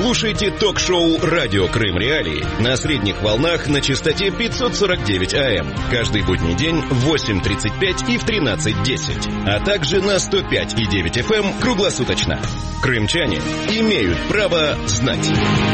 Слушайте ток-шоу «Радио Крым Реалии» на средних волнах на частоте 549 АМ. Каждый будний день в 8:35 и в 13:10. А также на 105,9 FM круглосуточно. Крымчане имеют право знать.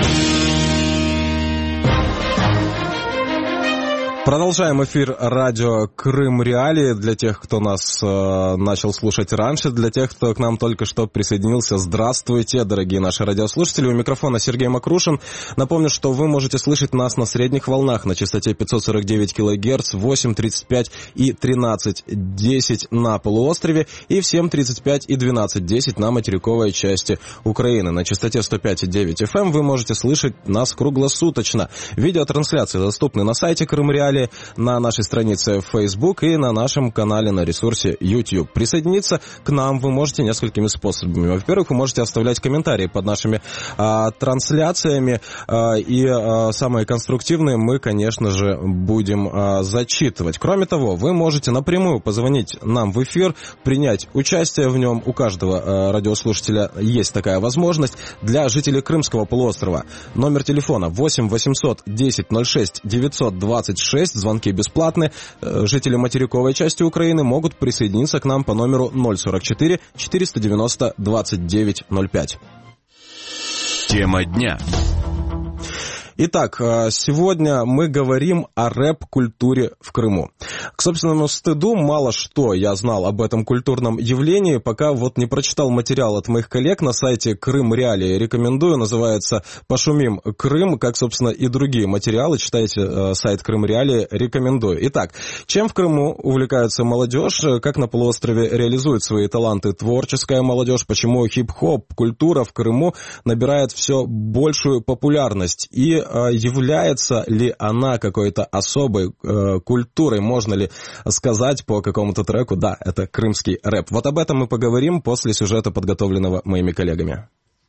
Продолжаем эфир радио Крым Реалии. Для тех, кто нас начал слушать раньше, для тех, кто к нам только что присоединился, здравствуйте, дорогие наши радиослушатели. У микрофона Сергей Макрушин. Напомню, что вы можете слышать нас на средних волнах на частоте 549 кГц, 8:35 и 13:10 на полуострове и в 7:35 и 12:10 на материковой части Украины. На частоте 105,9 FM вы можете слышать нас круглосуточно. Видеотрансляции доступны на сайте Крым Реалии, на нашей странице в Facebook и на нашем канале на ресурсе YouTube. Присоединиться к нам вы можете несколькими способами. Во-первых, вы можете оставлять комментарии под нашими трансляциями, и самые конструктивные мы, конечно же, будем зачитывать. Кроме того, вы можете напрямую позвонить нам в эфир, принять участие в нем. У каждого радиослушателя есть такая возможность. Для жителей Крымского полуострова номер телефона 8 800 10 06 926. Звонки бесплатны. Жители материковой части Украины могут присоединиться к нам по номеру 044 490 29 05. Тема дня. Итак, сегодня мы говорим о рэп-культуре в Крыму. К собственному стыду, мало что я знал об этом культурном явлении, пока вот не прочитал материал от моих коллег на сайте Крым Реалии. Рекомендую, называется «Пошумим Крым», как, собственно, и другие материалы. Читайте сайт Крым Реалии, рекомендую. Итак, чем в Крыму увлекается молодежь, как на полуострове реализует свои таланты творческая молодежь, почему хип-хоп культура в Крыму набирает все большую популярность и является ли она какой-то особой культурой, можно ли сказать по какому-то треку, да, это крымский рэп. Вот об этом мы поговорим после сюжета, подготовленного моими коллегами.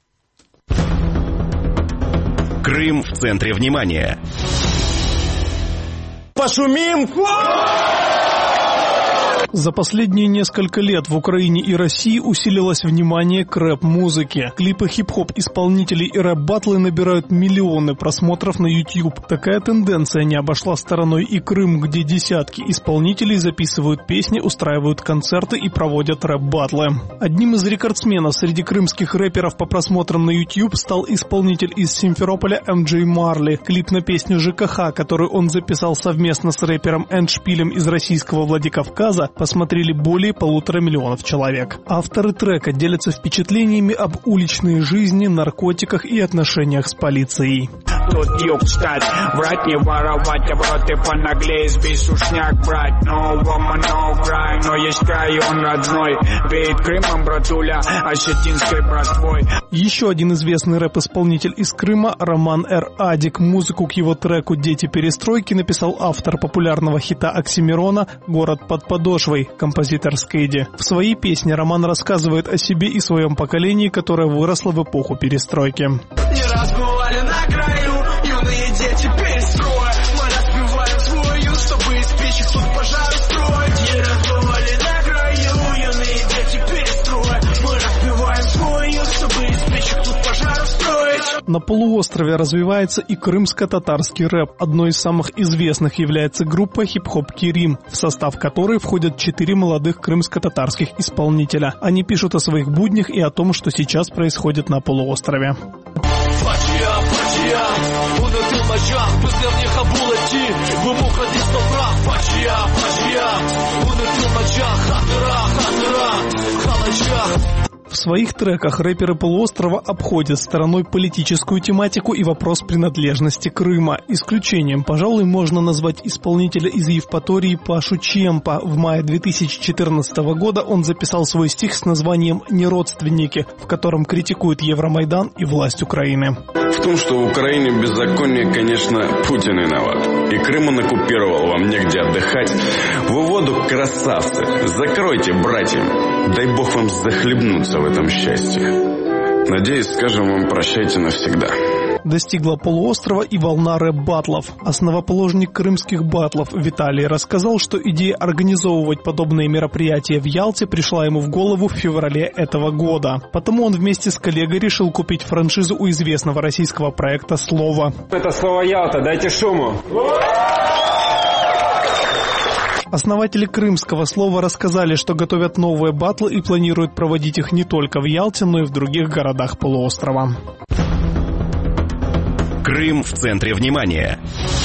Крым в центре внимания. Пошумим! За последние несколько лет в Украине и России усилилось внимание к рэп-музыке. Клипы хип-хоп-исполнителей и рэп-баттлы набирают миллионы просмотров на YouTube. Такая тенденция не обошла стороной и Крым, где десятки исполнителей записывают песни, устраивают концерты и проводят рэп-баттлы. Одним из рекордсменов среди крымских рэперов по просмотрам на YouTube стал исполнитель из Симферополя MJ Marley. Клип на песню «ЖКХ», который он записал совместно с рэпером Эндшпилем из российского Владикавказа, посмотрели более 1,5 миллиона человек. Авторы трека делятся впечатлениями об уличной жизни, наркотиках и отношениях с полицией. Тут юг читать, врать не воровать, обороты понаглее, сбей сушняк брать. No woman, no cry, но есть край, он родной. Веет Крымом, братуля, осетинской братвой. Еще один известный рэп-исполнитель из Крыма, Роман Р. Адик. Музыку к его треку «Дети перестройки» написал автор популярного хита Оксимирона «Город под подошвой», композитор Скэйди. В своей песне Роман рассказывает о себе и своем поколении, которое выросло в эпоху перестройки. Не раз бывали на краю, юные дети перестроя. Мы разбиваем свой ют, чтобы из печек тут пожар строить. Не раз бывали на краю, юные дети перестроя. Мы разбиваем свой ют, чтобы из печек тут пожар строить. На полуострове развивается и крымско-татарский рэп. Одной из самых известных является группа хип-хоп «Керим», в состав которой входят 4 молодых крымско-татарских исполнителя. Они пишут о своих буднях и о том, что сейчас происходит на полуострове. В своих треках рэперы полуострова обходят стороной политическую тематику и вопрос принадлежности Крыма. Исключением, пожалуй, можно назвать исполнителя из Евпатории Пашу Чемпа. В мае 2014 года он записал свой стих с названием «Неродственники», в котором критикует Евромайдан и власть Украины. В том, что в Украине беззаконие, конечно, Путин виноват. И Крым он оккупировал, вам негде отдыхать. Вы воду, красавцы, закройте, братьям. Дай бог вам захлебнуться в этом счастье. Надеюсь, скажем вам прощайте навсегда. Достигла полуострова и волна рэп-баттлов. Основоположник крымских баттлов Виталий рассказал, что идея организовывать подобные мероприятия в Ялте пришла ему в голову в феврале этого года. Потому он вместе с коллегой решил купить франшизу у известного российского проекта «Слово». Это слово Ялта, дайте шуму. Основатели крымского «Слова» рассказали, что готовят новые баттлы и планируют проводить их не только в Ялте, но и в других городах полуострова. Крым в центре внимания.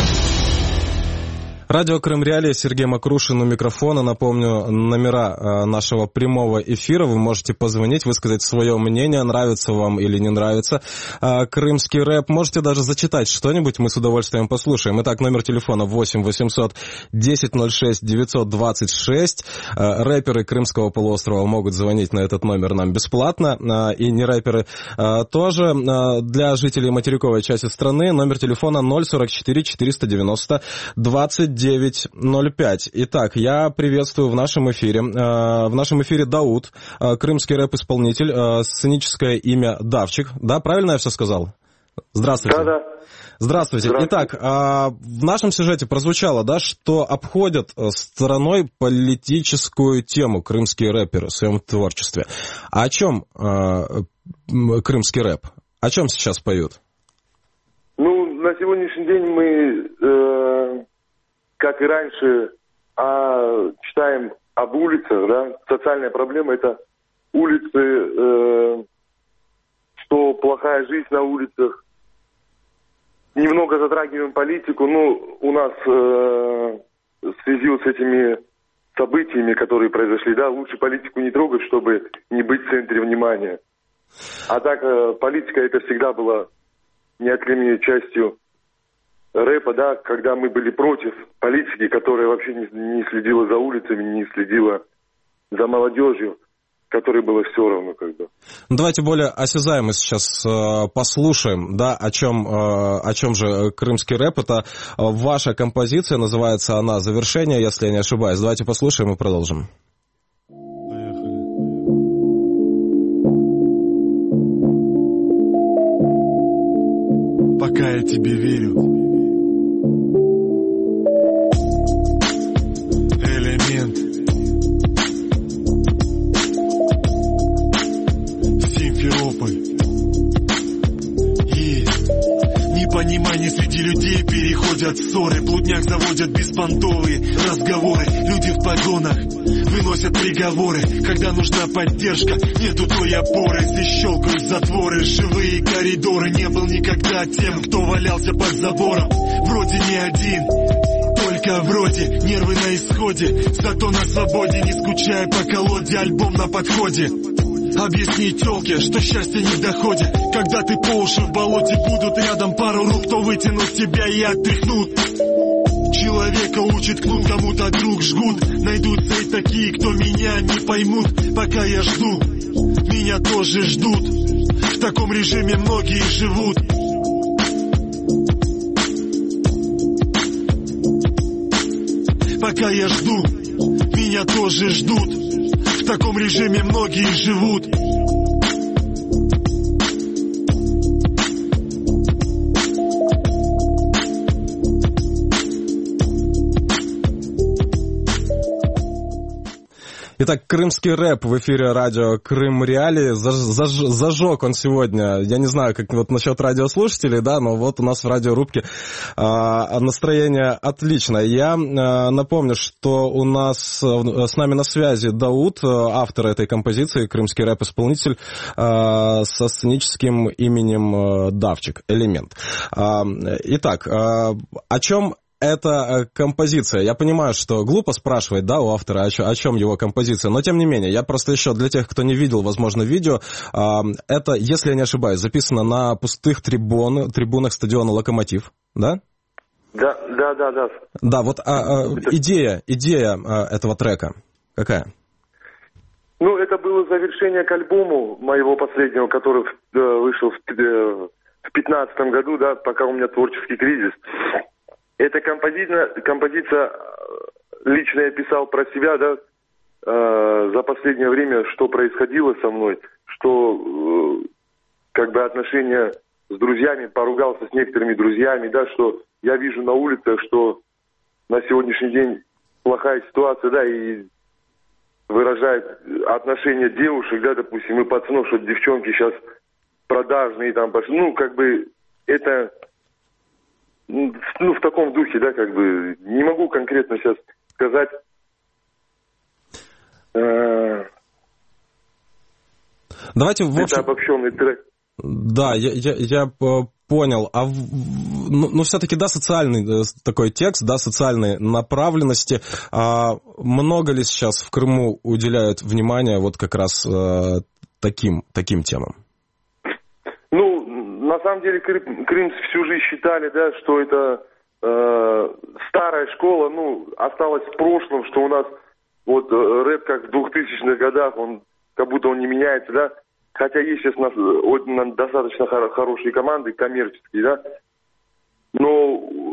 Радио Крым Реалии, Сергей Макрушин у микрофона. Напомню, номера нашего прямого эфира. Вы можете позвонить, высказать свое мнение, нравится вам или не нравится крымский рэп. Можете даже зачитать что-нибудь, мы с удовольствием послушаем. Итак, номер телефона 8 800 10 06 926. Рэперы Крымского полуострова могут звонить на этот номер нам бесплатно. И не рэперы тоже. Для жителей материковой части страны номер телефона 044 490 20 905. Итак, я приветствую в нашем эфире Дауд, крымский рэп-исполнитель, сценическое имя Давчик. Да, правильно я все сказал? Здравствуйте. Да. Здравствуйте. Итак, в нашем сюжете прозвучало, да, что обходят стороной политическую тему крымские рэперы в своем творчестве. А о чем крымский рэп? О чем сейчас поют? Ну, на сегодняшний день мы... как и раньше, читаем об улицах, да, социальная проблема — это улицы, что плохая жизнь на улицах. Немного затрагиваем политику, у нас в связи с этими событиями, которые произошли, да, лучше политику не трогать, чтобы не быть в центре внимания. А так, политика — это всегда была неотъемлемой частью рэпа, да, когда мы были против политики, которая вообще не следила за улицами, не следила за молодежью, которой было все равно как бы. Давайте более осязаемо сейчас послушаем, да, о чем же крымский рэп. Это ваша композиция, называется она «Завершение», если я не ошибаюсь. Давайте послушаем и продолжим. Пока я тебе верю. Непонимание среди людей переходят ссоры, блудняк заводят беспонтовые разговоры. Люди в погонах выносят приговоры, когда нужна поддержка, нету той опоры. Здесь щелкают затворы, живые коридоры. Не был никогда тем, кто валялся под забором. Вроде не один, только вроде, нервы на исходе, зато на свободе, не скучая по колоде, альбом на подходе. Объясни тёлке, что счастье не доходит. Когда ты по уши в болоте, будут рядом пару рук, кто вытянут тебя и оттряхнут. Человека учит кнут, кому-то друг жгут. Найдутся и такие, кто меня не поймут. Пока я жду, меня тоже ждут. В таком режиме многие живут. Пока я жду, меня тоже ждут. В таком режиме многие живут. Итак, крымский рэп в эфире радио Крым Реалии. Зажег он сегодня. Я не знаю, как вот насчет радиослушателей, да, но вот у нас в радиорубке настроение отличное. Я напомню, что у нас с нами на связи Дауд, автор этой композиции, крымский рэп-исполнитель со сценическим именем Давчик, Элемент. Итак, о чем эта композиция? Я понимаю, что глупо спрашивать, да, у автора, о чем его композиция, но тем не менее, я просто еще для тех, кто не видел, возможно, видео, это, если я не ошибаюсь, записано на пустых трибунах стадиона «Локомотив», да? Да. Да, вот идея этого трека какая? Ну, это было завершение к альбому моего последнего, который вышел в 2015 году, да, пока у меня творческий кризис. Эта композиция, лично я писал про себя, да, за последнее время, что происходило со мной, что как бы отношения с друзьями, поругался с некоторыми друзьями, да, что я вижу на улицах, что на сегодняшний день плохая ситуация, да, и выражает отношение девушек, да, допустим, и пацанов, что девчонки сейчас продажные там пошли. Ну, как бы, это, ну, в таком духе, да, как бы, не могу конкретно сейчас сказать. Давайте, в общем... Это обобщенный трек. Да, я понял. Ну, все-таки, да, социальный такой текст, да, социальной направленности. Много ли сейчас в Крыму уделяют внимания вот как раз таким темам? Ну, на самом деле, крымцы всю жизнь считали, да, что это старая школа, ну, осталась в прошлом, что у нас вот рэп как в 2000-х годах, он как будто он не меняется, да. Хотя есть сейчас достаточно хорошие команды, коммерческие, да. Но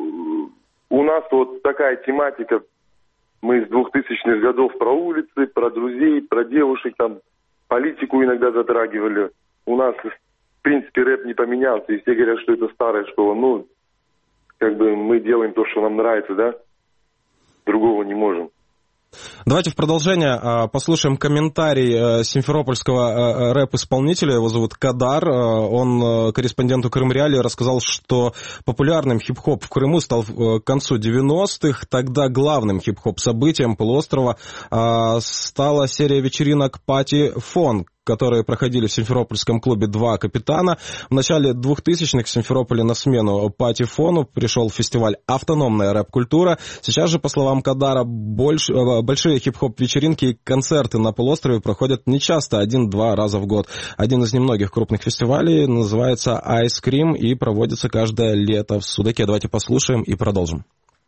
у нас вот такая тематика. Мы с 2000-х годов про улицы, про друзей, про девушек, там, политику иногда затрагивали. У нас, в принципе, рэп не поменялся, и все говорят, что это старая школа. Ну, как бы мы делаем то, что нам нравится, да. Другого не можем. Давайте в продолжение послушаем комментарий симферопольского рэп-исполнителя. Его зовут Кадар. Он корреспонденту Крымреалии рассказал, что популярным хип-хоп в Крыму стал к концу 90-х. Тогда главным хип-хоп событием полуострова стала серия вечеринок «Пати-фон», которые проходили в симферопольском клубе «Два капитана». В начале 2000-х в Симферополе на смену пати-фону пришел фестиваль «Автономная рэп-культура». Сейчас же, по словам Кадара, большие хип-хоп-вечеринки и концерты на полуострове проходят нечасто, 1-2 раза в год. Один из немногих крупных фестивалей называется Ice Cream и проводится каждое лето в Судаке. Давайте послушаем и продолжим.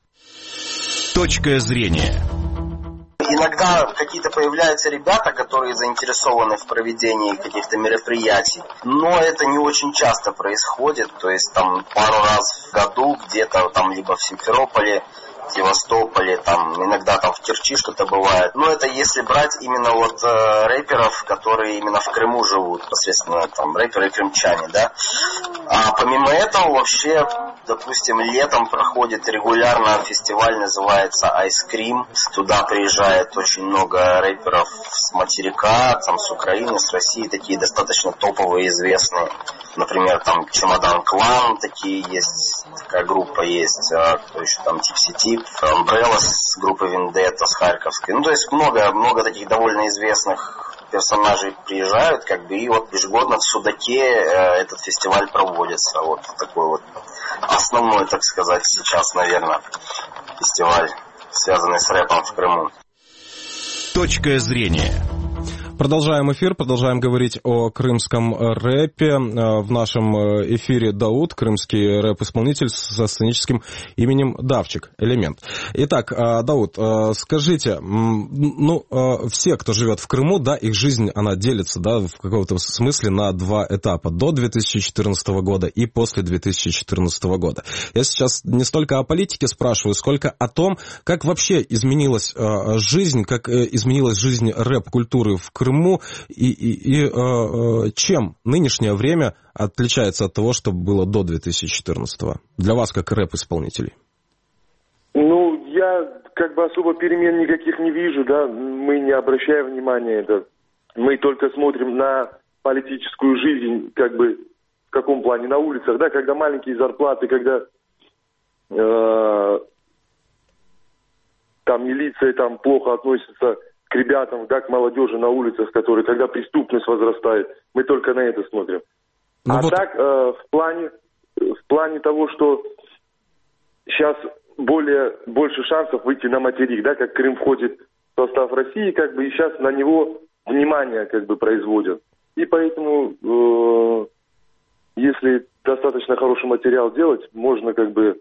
Точка зрения. Иногда какие-то появляются ребята, которые заинтересованы в проведении каких-то мероприятий, но это не очень часто происходит, то есть там пару раз в году где-то там либо в Симферополе, в Севастополе, там иногда там в Керчи что-то бывает. Но это если брать именно вот рэперов, которые именно в Крыму живут, непосредственно там рэперы крымчане, да. А помимо этого вообще, допустим, летом проходит регулярно фестиваль, называется Ice Cream. Туда приезжает очень много рэперов с материка, там с Украины, с России, такие достаточно топовые, известные. Например, там Чемодан Клан, такие есть, такая группа есть, кто еще там Типси-Тип, Umbrella с группы Vendetta с Харьковской. Ну, то есть много таких довольно известных персонажей приезжают, как бы, и вот ежегодно в Судаке этот фестиваль проводится. Вот такой вот основной, так сказать, сейчас, наверное, фестиваль, связанный с рэпом в Крыму. Точка зрения. Продолжаем эфир, продолжаем говорить о крымском рэпе. В нашем эфире Дауд, крымский рэп-исполнитель со сценическим именем Давчик, Элемент. Итак, Дауд, скажите, все, кто живет в Крыму, да, их жизнь, она делится, да, в каком-то смысле на два этапа, до 2014 года и после 2014 года. Я сейчас не столько о политике спрашиваю, сколько о том, как вообще изменилась жизнь, как изменилась жизнь рэп-культуры в Крыму, и чем нынешнее время отличается от того, что было до 2014-го? Для вас, как рэп-исполнителей. Ну, я как бы особо перемен никаких не вижу, да, мы не обращаем внимания, да. Мы только смотрим на политическую жизнь, как бы, в каком плане, на улицах, да, когда маленькие зарплаты, когда там милиция там плохо относится к ребятам, да, к молодежи на улицах, которые, когда преступность возрастает, мы только на это смотрим. Так, в плане того, что сейчас больше шансов выйти на материк, да, как Крым входит в состав России, как бы, и сейчас на него внимание, как бы, производят. И поэтому, если достаточно хороший материал делать, можно, как бы,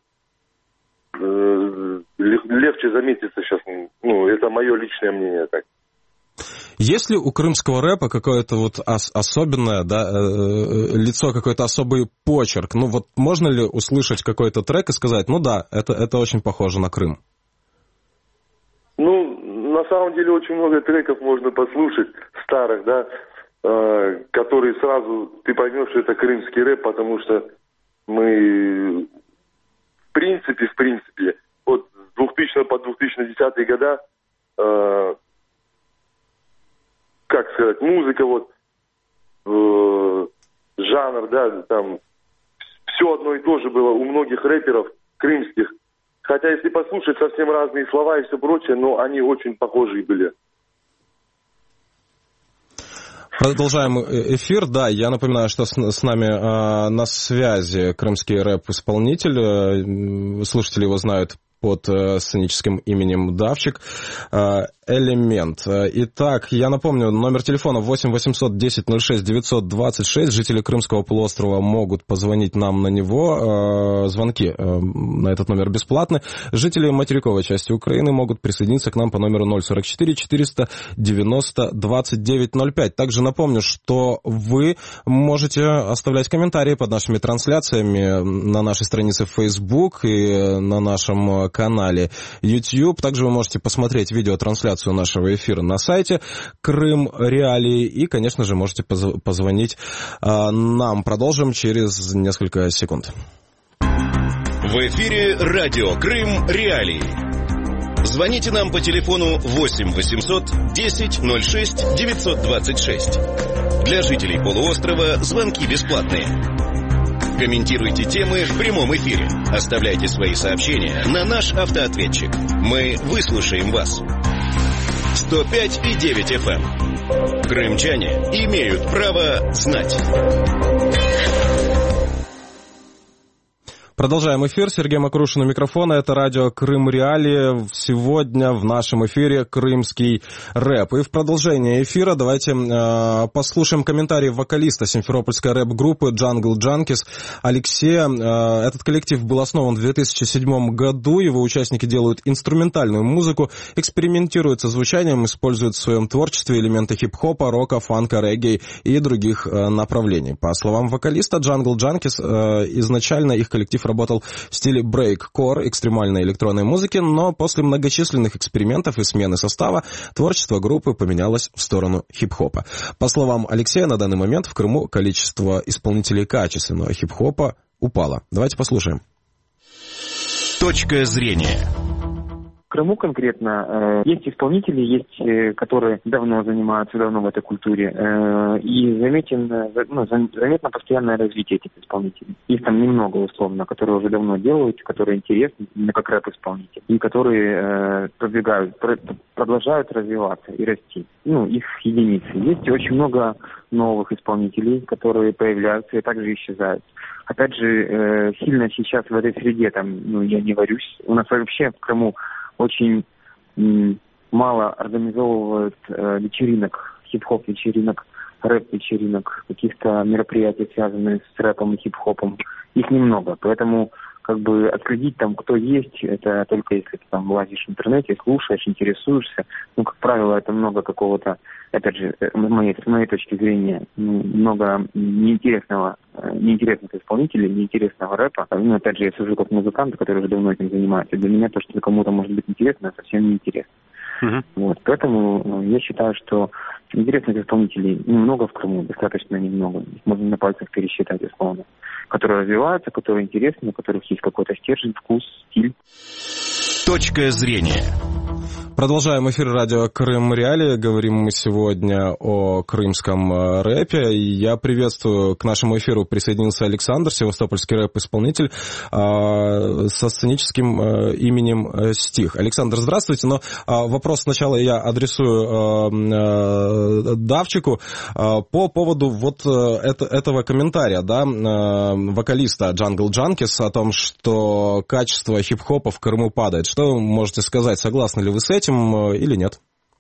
легче заметиться сейчас. Ну, это мое личное мнение, так. Есть ли у крымского рэпа какое-то вот особенное, да, лицо, какой-то особый почерк? Ну, вот можно ли услышать какой-то трек и сказать, ну да, это очень похоже на Крым? Ну, на самом деле очень много треков можно послушать, старых, да. который сразу ты поймешь, что это крымский рэп, потому что мы в принципе, от 2000 по 2010 года, как сказать, музыка, вот, жанр, да, там, все одно и то же было у многих рэперов крымских. Хотя, если послушать, совсем разные слова и все прочее, но они очень похожие были. Продолжаем эфир. Да, я напоминаю, что с нами на связи крымский рэп-исполнитель. Слушатели его знают под сценическим именем Давчик. Элемент. Итак, я напомню, номер телефона 8 800 10 06 926. Жители Крымского полуострова могут позвонить нам на него. Звонки на этот номер бесплатны. Жители материковой части Украины могут присоединиться к нам по номеру 044 490 2905. Также напомню, что вы можете оставлять комментарии под нашими трансляциями на нашей странице Facebook и на нашем канале YouTube. Также вы можете посмотреть видеотрансляцию нашего эфира на сайте Крым Реалии. И, конечно же, можете позвонить нам. Продолжим через несколько секунд. В эфире радио Крым Реалии. Звоните нам по телефону 8 800 10 06 926. Для жителей полуострова звонки бесплатные. Комментируйте темы в прямом эфире. Оставляйте свои сообщения на наш автоответчик. Мы выслушаем вас. 105,9 FM. Крымчане имеют право знать. Продолжаем эфир. Сергей Макрушин у микрофона. Это радио Крым Реалии. Сегодня в нашем эфире крымский рэп. И в продолжение эфира давайте послушаем комментарии вокалиста симферопольской рэп-группы Jungle Junkies Алексея. Этот коллектив был основан в 2007 году. Его участники делают инструментальную музыку, экспериментируют со звучанием, используют в своем творчестве элементы хип-хопа, рока, фанка, регги и других направлений. По словам вокалиста Jungle Junkies, изначально их коллектив работал в стиле брейк-кор, экстремальной электронной музыки, но после многочисленных экспериментов и смены состава творчество группы поменялось в сторону хип-хопа. По словам Алексея, на данный момент в Крыму количество исполнителей качественного хип-хопа упало. Давайте послушаем. Точка зрения. В Крыму конкретно есть исполнители, есть, которые давно занимаются, давно в этой культуре, и заметно постоянное развитие этих исполнителей. Их там немного, условно, которые уже давно делают, которые интересны, именно как рэп-исполнители, и которые продолжают развиваться и расти. Их единицы. Есть очень много новых исполнителей, которые появляются и также исчезают. Опять же, сильно сейчас в этой среде, я не варюсь. У нас вообще в Крыму очень мало организовывают вечеринок, хип-хоп вечеринок, рэп-вечеринок, каких-то мероприятий, связанных с рэпом и хип-хопом. Их немного, поэтому отследить кто есть, это только если ты лазишь в интернете, слушаешь, интересуешься. Как правило, это много какого-то, опять же, с моей точки зрения, много неинтересных исполнителей, неинтересного рэпа. Опять же, я сужу как музыкант, который уже давно этим занимается. Для меня то, что кому-то может быть интересно, совсем неинтересно. Поэтому я считаю, что интересных исполнителей немного в Крыму, достаточно немного. Их можно на пальцах пересчитать, условно. Которые развиваются, которые интересны, у которых есть какой-то стержень, вкус, стиль. Точка зрения. Продолжаем эфир радио Крым Реалии. Говорим мы сегодня о крымском рэпе. Я приветствую, к нашему эфиру присоединился Александр, севастопольский рэп-исполнитель со сценическим именем Стих. Александр, здравствуйте. Но вопрос сначала я адресую Давчику по поводу этого комментария, вокалиста Jungle Junkies о том, что качество хип-хопа в Крыму падает. Что вы можете сказать? Согласны ли вы с этим или нет?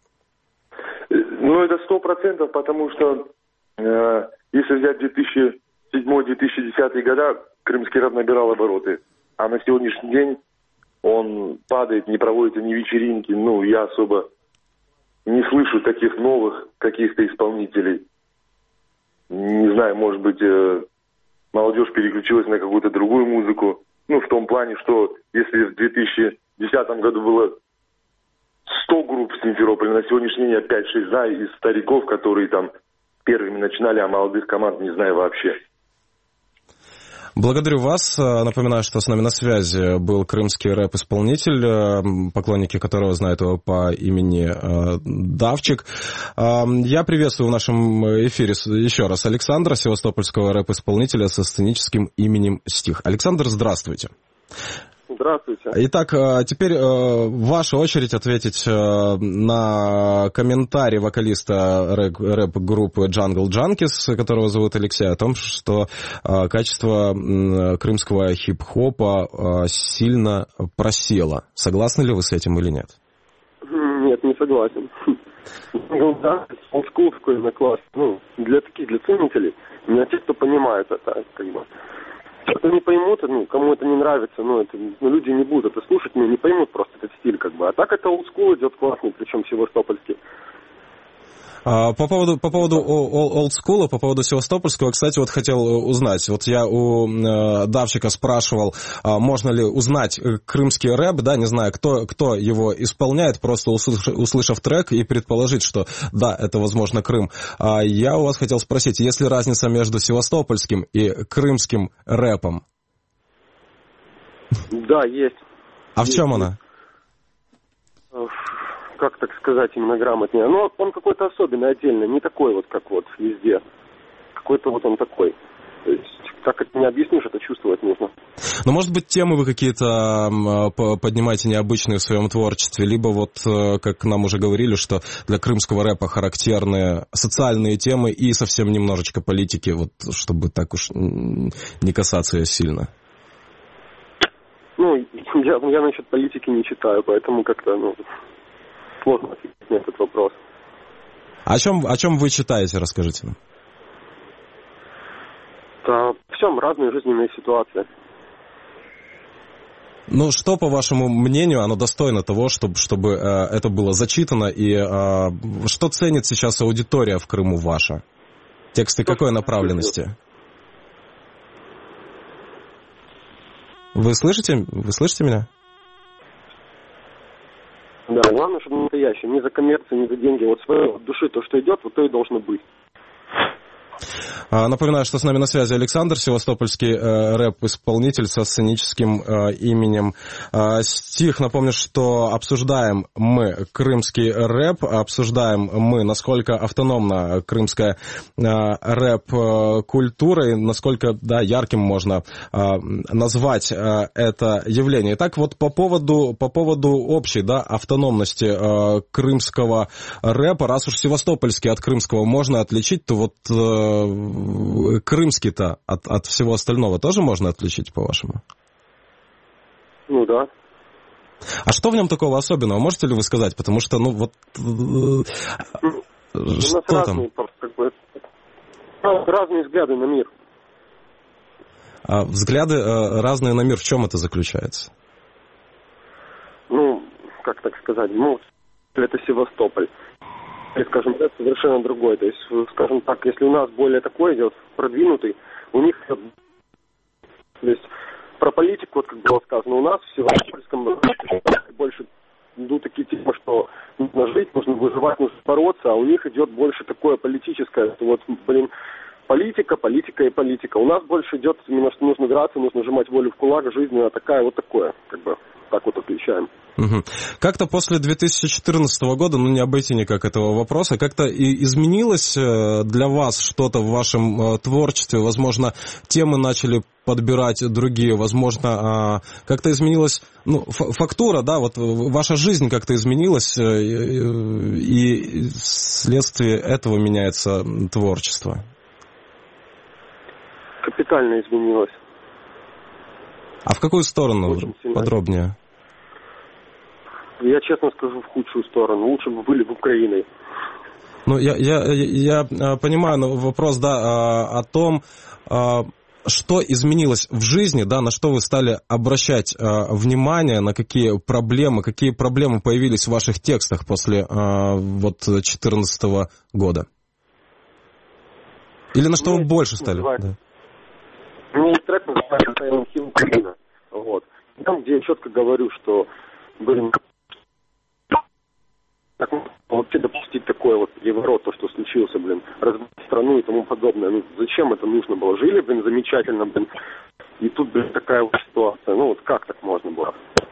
Это 100%, потому что если взять 2007-2010 года, крымский рэп набирал обороты, а на сегодняшний день он падает, не проводится ни вечеринки, я особо не слышу таких новых каких-то исполнителей. Не знаю, может быть, молодежь переключилась на какую-то другую музыку, в том плане, что если в 2010 году было 100 групп в Симферополе, на сегодняшний день 5-6 из стариков, которые первыми начинали, а молодых команд не знаю вообще. Благодарю вас. Напоминаю, что с нами на связи был крымский рэп-исполнитель, поклонники которого знают его по имени Давчик. Я приветствую в нашем эфире еще раз Александра, севастопольского рэп-исполнителя со сценическим именем Стих. Александр, здравствуйте. Здравствуйте. Итак, теперь ваша очередь ответить на комментарий вокалиста рэп-группы Jungle Junkies, которого зовут Алексей, о том, что качество крымского хип-хопа сильно просело. Согласны ли вы с этим или нет? Нет, не согласен. Ну да, олдскул такой на класс. Ну, для ценителей. Для тех, кто понимает это, как бы. Кто не поймут, кому это не нравится, люди не будут это слушать, не поймут просто этот стиль, как бы. А так это олдскул идет классный, причем севастопольский. По поводу олдскула, по поводу севастопольского, кстати, вот хотел узнать. Вот я у Давчика спрашивал, можно ли узнать крымский рэп, да, не знаю, кто его исполняет, просто услышав трек и предположить, что да, это, возможно, Крым. Я у вас хотел спросить, есть ли разница между севастопольским и крымским рэпом? Да, есть. А в чем она? Как так сказать, именно грамотнее. Но он какой-то особенный, отдельный, не такой вот, как вот везде. Какой-то вот он такой. То есть, как это не объяснишь, это чувствовать нужно. Но, может быть, темы вы какие-то поднимаете необычные в своем творчестве, либо вот, как нам уже говорили, что для крымского рэпа характерны социальные темы и совсем немножечко политики, вот, чтобы так уж не касаться ее сильно. Ну, я насчет политики не читаю, поэтому как-то, сложно ответить на этот вопрос. О чем вы читаете, расскажите нам. Да, в чем разные жизненные ситуации. Ну, что, по вашему мнению, оно достойно того, чтобы это было зачитано, и что ценит сейчас аудитория в Крыму ваша? Тексты какой направленности? Вы слышите меня? Да, главное, чтобы настоящее, не за коммерцию, не за деньги. Вот своей души то, что идет, вот то и должно быть. Напоминаю, что с нами на связи Александр, севастопольский рэп-исполнитель со сценическим именем Стих. Напомню, что обсуждаем мы крымский рэп, обсуждаем мы, насколько автономна крымская рэп-культура и насколько, да, ярким можно назвать это явление. Итак, вот по поводу общей, да, автономности крымского рэпа, раз уж севастопольский от крымского можно отличить, то вот крымский-то от всего остального тоже можно отличить, по-вашему? Ну да. А что в нем такого особенного? Можете ли вы сказать? Потому что, у нас разные, как бы, разные взгляды на мир. А взгляды разные на мир, в чем это заключается? Ну, как так сказать, это Севастополь. Скажем, это совершенно другой. То есть, скажем так, если у нас более такой идет, продвинутый, у них, то есть, про политику, вот как было сказано, у нас в Севастопольском больше идут такие темы, что нужно жить, нужно выживать, нужно бороться, а у них идет больше такое политическое, вот, политика и политика. У нас больше идет именно, что нужно драться, нужно сжимать волю в кулак, жизнь, а такая вот такое, как бы, так вот отличаем. Угу. Как-то после 2014 года, не обойти никак этого вопроса, как-то и изменилось для вас что-то в вашем творчестве? Возможно, темы начали подбирать другие, возможно, как-то изменилась фактура, да, вот ваша жизнь как-то изменилась, и вследствие этого меняется творчество? Капитально изменилось. А в какую сторону? Подробнее? Я честно скажу, в худшую сторону. Лучше бы были в Украине. Я понимаю, но вопрос, да, о том, что изменилось в жизни, да, на что вы стали обращать внимание, на какие проблемы появились в ваших текстах после 2014 года? Или на что вы больше стали? Да. Трек называется «Украина». Вот. Там, где я четко говорю, что, Так вообще допустить такое вот переворот, то, что случился, разбить страну и тому подобное. Ну, зачем это нужно было? Жили, замечательно, и тут, такая вот ситуация. Ну, вот как так можно было?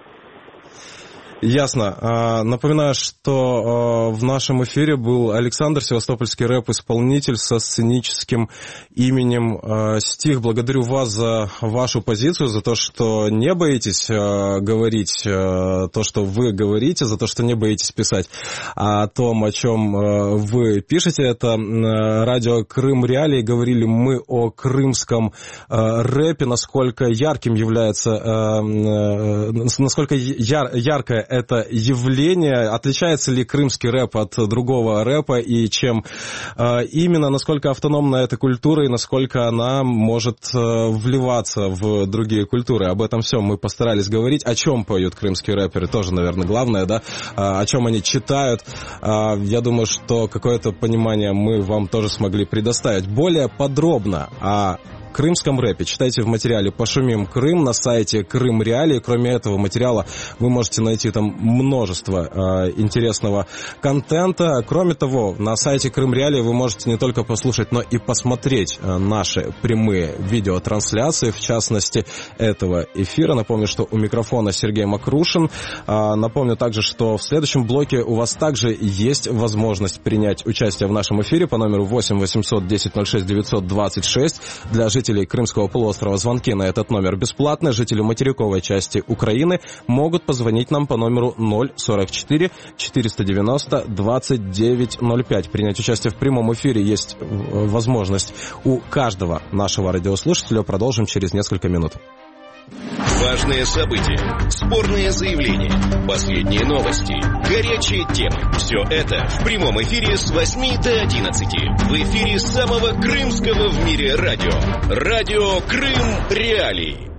Ясно. Напоминаю, что в нашем эфире был Александр, севастопольский рэп-исполнитель со сценическим именем «Стих». Благодарю вас за вашу позицию, за то, что не боитесь говорить то, что вы говорите, за то, что не боитесь писать о том, о чем вы пишете. Это радио «Крым Реалии». Говорили мы о крымском рэпе, насколько ярким является, насколько яркое это явление, отличается ли крымский рэп от другого рэпа и чем именно, насколько автономна эта культура и насколько она может вливаться в другие культуры. Об этом всем мы постарались говорить. О чем поют крымские рэперы, тоже, наверное, главное, да? О чем они читают. Я думаю, что какое-то понимание мы вам тоже смогли предоставить. Более подробно о крымском рэпе читайте в материале «Пошумим Крым» на сайте Крым Реалии. Кроме этого материала вы можете найти там множество интересного контента. Кроме того, на сайте Крым Реалии вы можете не только послушать, но и посмотреть наши прямые видеотрансляции, в частности, этого эфира. Напомню, что у микрофона Сергей Макрушин. Напомню также, что в следующем блоке у вас также есть возможность принять участие в нашем эфире по номеру 8 800 10 06 926 для жителей Крымского полуострова. Звонки на этот номер бесплатные. Жители материковой части Украины могут позвонить нам по номеру 044 490 2905. Принять участие в прямом эфире есть возможность у каждого нашего радиослушателя. Продолжим через несколько минут. Важные события, спорные заявления, последние новости, горячие темы. Все это в прямом эфире с 8 до 11. В эфире самого крымского в мире радио. Радио Крым Реалии.